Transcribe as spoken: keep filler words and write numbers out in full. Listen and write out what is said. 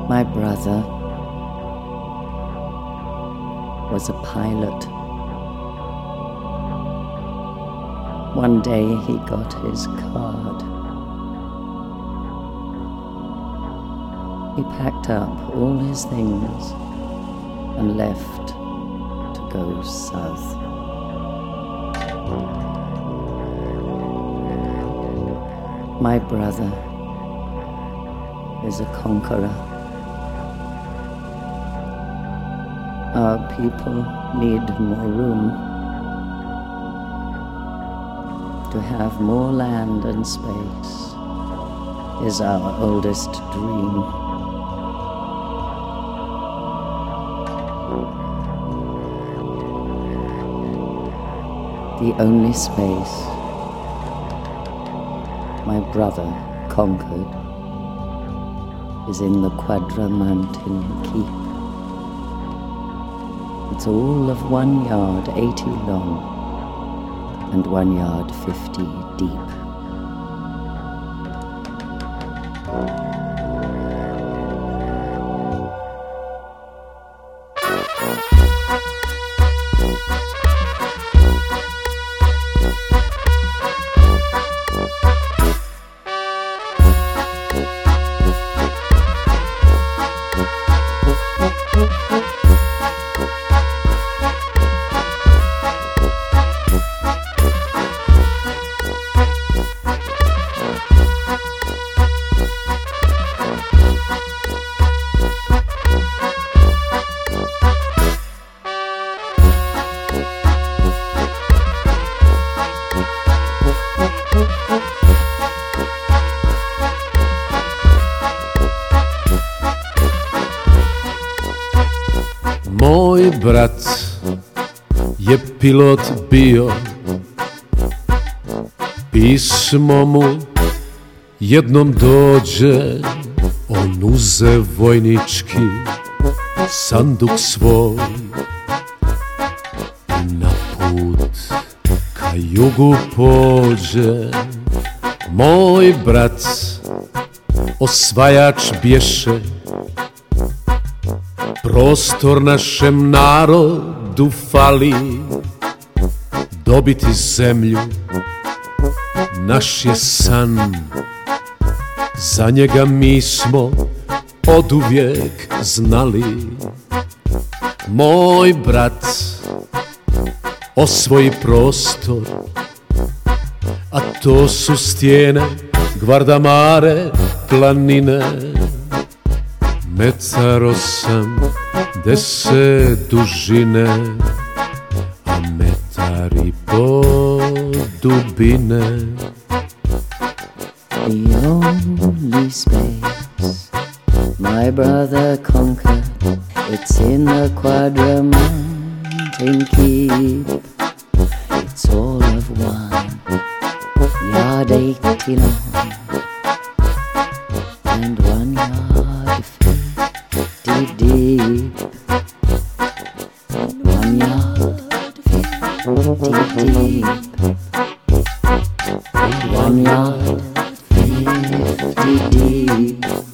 My brother was a pilot. One day he got his card. He packed up all his things and left to go south. My brother is a conqueror. Our people need more room, to have more land and space is our oldest dream. The only space my brother conquered is in the Quadra Mountain Keep. It's all of one yard eighty long and one yard fifty deep. Moj brat je pilot bio, pismo mu jednom dođe, on uze vojnički sanduk svoj, na put ka jugu pođe. Moj brat osvajač bješe, prostor našem narodu fali, dobiti zemlju naš je san, za njega mi smo oduvijek znali. Moj brat osvoji prostor, a to su stijene, Gvardamare, planine, metar osam deset dužine, a metar i po dubine. The only space my brother conquered, it's in the Quadra Mountain Keep. It's all of one yard eighty long and one yard fifty deep. One yard fifty deep. One yard fifty deep.